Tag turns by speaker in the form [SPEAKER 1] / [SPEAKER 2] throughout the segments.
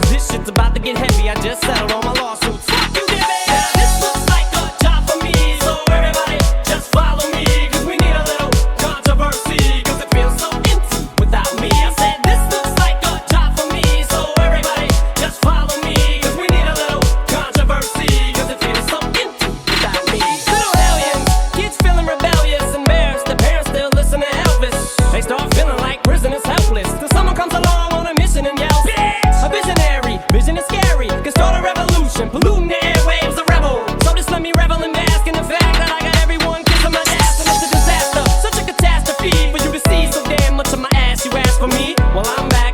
[SPEAKER 1] Cause this shit's about to get heavy. I just settled all my lawsuits. Fuck you, Debbie. Now this looks like a job for me, so everybody just follow me. Cause we need a little controversy, cause it feels so empty without me. I said this looks like a job for me, so everybody just follow me. Cause we need a little controversy, cause it feels so empty without me. Little hellions, kids feeling rebellious, embarrassed. The parents still listen to Elvis. They start feeling like prisoners helpless till someone comes along on a mission and yells, bitch! A visionary, vision is scary, can start a revolution, polluting the airwaves, a rebel. So just let me revel and bask in the fact that I got everyone kissing my ass, and it's a disaster, such a catastrophe for you to see so damn much of my ass. You ask for me, well I'm back.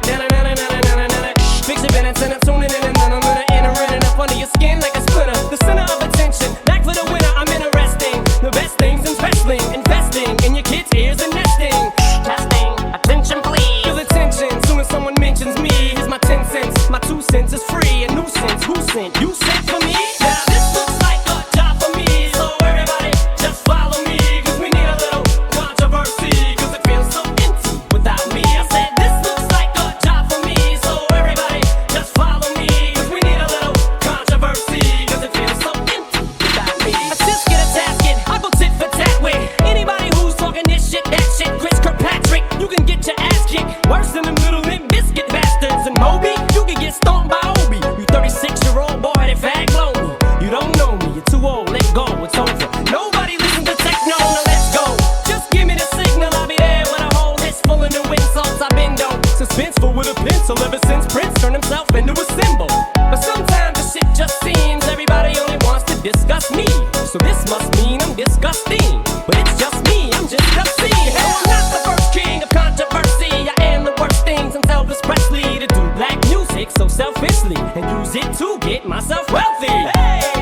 [SPEAKER 1] Fix your minutes and I'm tuning in, and then I'm gonna enter in up under your skin like a splinter. The center of attention, back for the winner. I'm interesting, the best things in wrestling, investing in your kids' ears and nesting. Testing, attention please. Feel the tension, soon as someone mentions me. Here's my 10 cents, my 2 cents is free. A nuisance, who sent? You sent for me? Now this looks like a job for me, so everybody just follow me. Cause we need a little controversy, cause it feels so empty without me. I said this looks like a job for me, so everybody just follow me. Cause we need a little controversy, cause it feels so empty without me. A sis get a tasket, I go tit for tat with anybody who's talking this shit, that shit. Chris Kirkpatrick, you can get your ass kicked worse than them little Limp Bizkit bastards. And Moby, you can get stomped by Obi. You 36-year-old boy that fag blow me. You don't know me, you're too old, let go, it's over. Nobody listen to techno, now let's go. Just give me the signal, I'll be there with a whole list full of new insults. I've been dope, suspenseful with a pencil ever since Prince turned himself into a symbol. But sometimes the shit just seems everybody only wants to discuss me. So this must mean I'm disgusting, but it's just me, I'm just obscene. Hell, I'm not the first king of controversy. I am the worst thing since Elvis Presley to do black music so selfishly and use it to get myself wealthy. Hey!